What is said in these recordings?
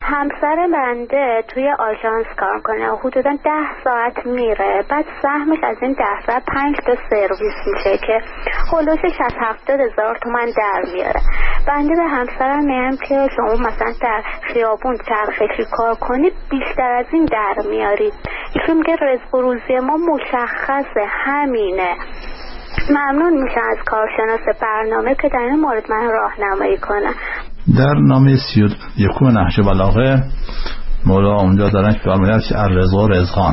همسر بنده توی آژانس کار کنه، حدودا 10 ساعت میره، بعد سهمش از این 10 ساعت 5 تا سرویس میشه که خلوش 60-70 هزار تومان در میاره. بنده به همسرم میگم که شما مثلا در خیابون چرخشی کار کنید بیشتر از این در میارید. ایشون میگه رزق و روزی ما مشخصه، همینه. ممنون میشم از کارشناس برنامه که در این مورد من راهنمایی کنه. در نامه 31 نهج بلاغه مولا اونجا دارن که فرمایند که الرزق رزقان،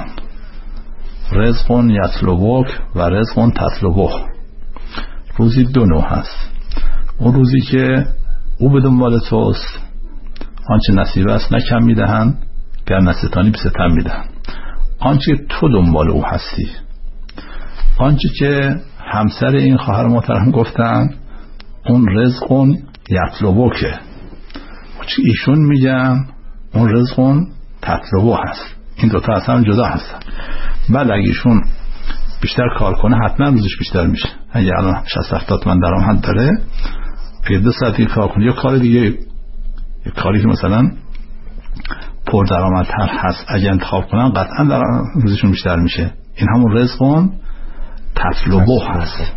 رزق یطلبک و رزق تطلبه. روزی دو نوع هست. اون روزی که او به دنبال توست، آنچه نصیب است نه کم میدهند، گر نستانی به ستم میدهند. آنچه تو دنبال او هستی، آنچه که همسر این خواهر محترم گفتن، اون رزق یطلبکه. چه ایشون میگن اون رزق تطلبه هست. این دوتا اصلا جدا هستن. بعد اگه ایشون بیشتر کار کنه حتما روزش بیشتر میشه. اگه الان 60-70 من درآمد داره، که 2 ساعتی کار کنه یا کار دیگه، یا کاری که مثلا پر درآمدتر هست اگه انتخاب کنن قطعا در روزشون بیشتر میشه. این همون رزق تطلبه هست.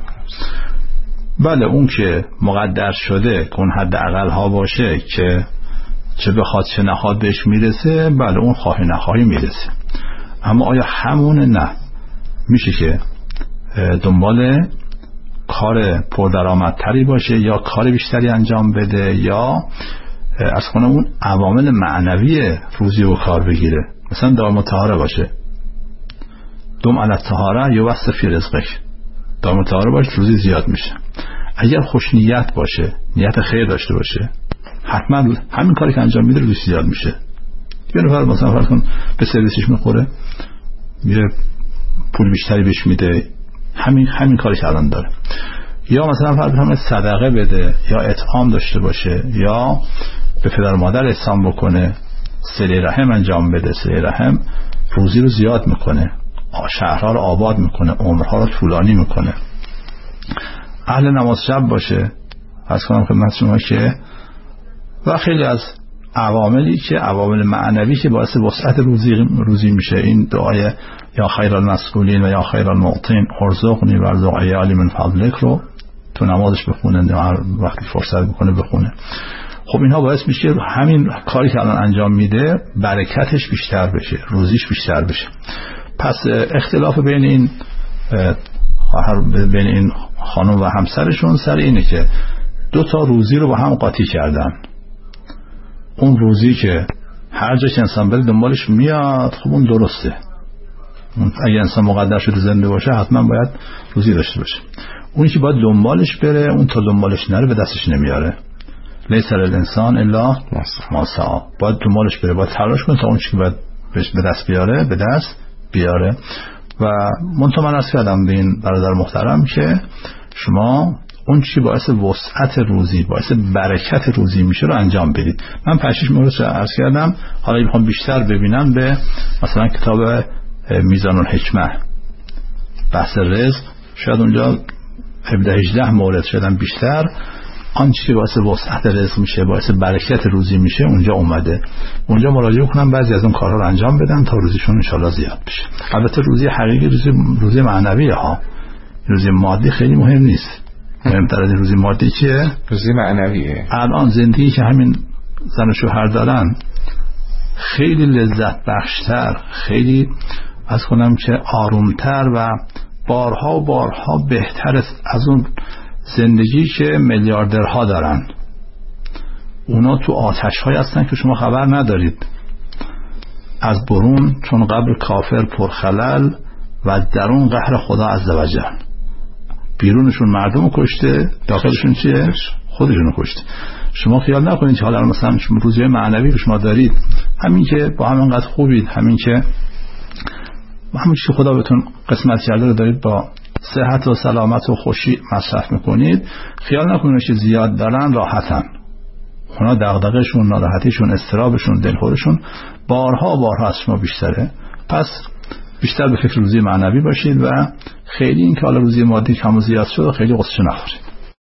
بله اون که مقدر شده که اون حد اقل ها باشه که چه بخواد چه نخواد بهش میرسه، بله اون خواهی نخواهی میرسه. اما آیا همونه؟ نه. میشه که دنبال کار پردرآمدتری باشه یا کار بیشتری انجام بده یا از کنه اون عوامل معنوی روزی و کار بگیره. مثلا دائم طهاره باشه، دوم علی الطهاره یوسع فی رزقک، دائم طهاره باشه روزی زیاد میشه. اگر خوش نیت باشه، نیت خیر داشته باشه، حتما همین کاری که انجام میده روزی زیاد میشه. یه نفر مثلا فرض کن به سرویسش میخوره، میره پول بیشتری بهش میده، همین کاری که الان داره. یا مثلا فرض کن صدقه بده، یا اطعام داشته باشه، یا به پدر مادر احسان بکنه، صله رحم انجام بده. صله رحم روزی رو زیاد میکنه، شهرها رو آباد میکنه، عمرها رو طولانی میکنه. اهل نماز شب باشه، از کنم خدمت شما که و خیلی از عواملی که عوامل معنوی که باعث وسعت روزی میشه. این دعای یا خیر المسئولین و یا خیر المعطین ارزقنی و ارزق عیالی من فضلک رو تو نمازش بخونه، یا هر وقتی فرصت بکنه بخونه. خب اینها باعث میشه همین کاری که الان انجام میده برکتش بیشتر بشه، روزیش بیشتر بشه. پس اختلاف بین این خانم و همسرشون سر اینه که 2 تا روزی رو با هم قاطی کردن. اون روزی که هر جا که انسان بره دنبالش میاد، خب اون درسته. اگه انسان مقدر شده زنده باشه حتما باید روزی داشته باشه. اونی که باید دنبالش بره، اون تا دنبالش نره به دستش نمیاره. لیس للانسان الا ما سعی. باید دنبالش بره، باید تلاش کنه تا اون چیزی که باید به دست بیاره به دست بیاره. و من عرض کردم به این برادر محترم که شما اون چی باعث وسعت روزی، باعث برکت روزی میشه رو انجام بدید. من 5-6 مورد رو عرض کردم. حالا میخوام بیشتر ببینم به مثلا کتاب میزان الحکمه، بحث رزق، شاید اونجا 17-18 مورد شدن بیشتر. آن چی باعث وسعت رزق میشه، باعث برکت روزی میشه، اونجا اومده. اونجا مراجعه کنم بعضی از اون کارها رو انجام بدن تا روزیشون انشالله زیاد بشه. البته روزی حقیقی روزی معنویه ها. روزی مادی خیلی مهم نیست. مهمتر از روزی مادی چیه؟ روزی معنویه. الان زندگی که همین زن و شوهر دارن خیلی لذت بخشتر، خیلی از کنم که آرومتر و بارها و بارها بهتر از اون زندگی که میلیاردرها دارن. اونا تو آتش های هستن که شما خبر ندارید. از برون چون قبر کافر پرخلل و درون قهر خدا عزوجل. بیرونشون مردم کشته، داخلشون چیه؟ خودشونو کشته. شما خیال نکنید که حالا مثلا شما روزی معنوی که شما دارید، همین که با هم انقدر خوبید، همین که خدا بهتون قسمت کرده رو دارید با صحت و سلامت و خوشی مصرف میکنید، خیال نکنید که زیاد دارن راحتن. اونا دغدغه‌شون، ناراحتیشون، اضطرابشون، دلخورشون بارها از شما بیشتره. پس بیشتر به فکر روزی معنوی باشید و خیلی این که حالا روزی مادی کم و زیاد شد خیلی قصه نخورید.